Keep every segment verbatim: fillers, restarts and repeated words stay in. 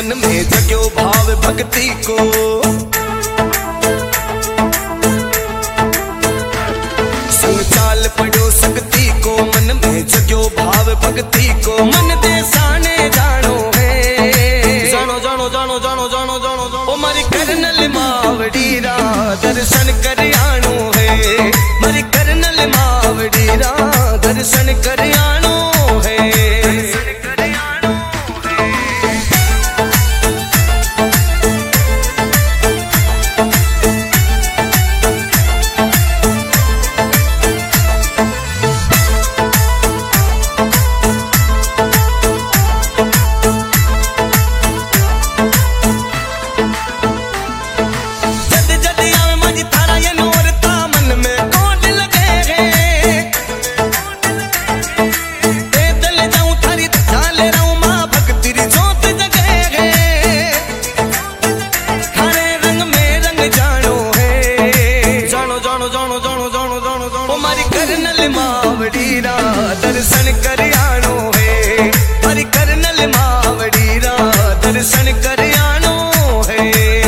मन में जग्यो भाव भक्ति को। संग चाल पड़ो शक्ति को, मन में जग्यो भाव भक्ति को। मन दे साने जानो है, जानो जानो जानो जानो जानो जानो जानो। ओ मारी करनल मावड़ी रा दर्शन कर आनो है, मारी करनल मावड़ी रा दर्शन कर आनो है। दर्शन कर आनो है, हरि करनल मावड़ी रा दर्शन कर आनो है।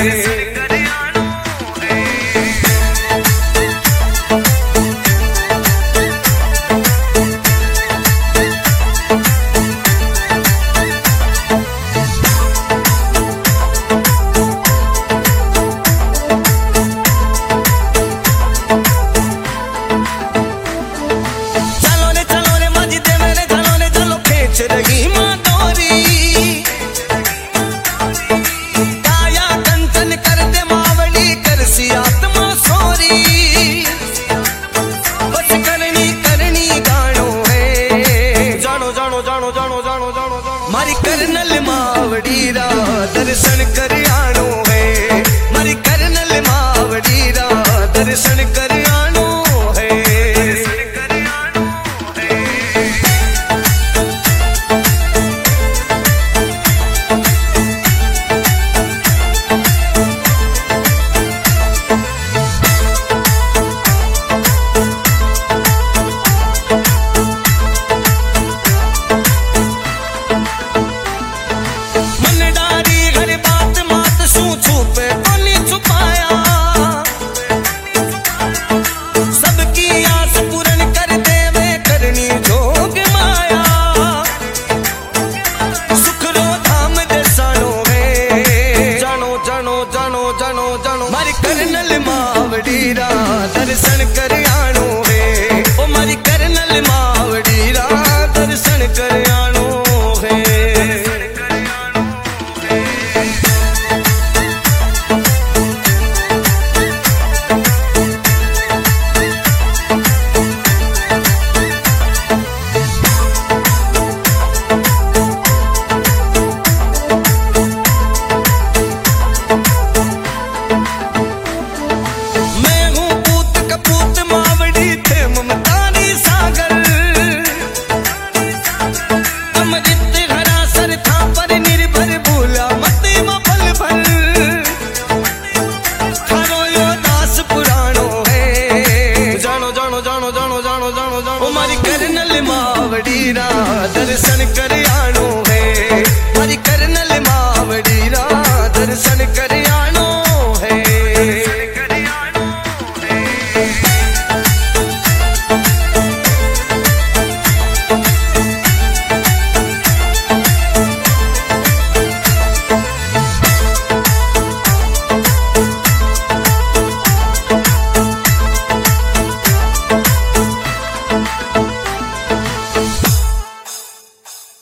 मारी करनल मावड़ी रा दर्शन कर आनो है, मारी करनल मावड़ी रा दर्शन कर आनो है। मारी करनल मावड़ी रा दर्शन कर आनो है, ओ मारी करनल मावड़ी रा दर्शन कर आनो है। मावड़ी रा दर्शन कर आनो है।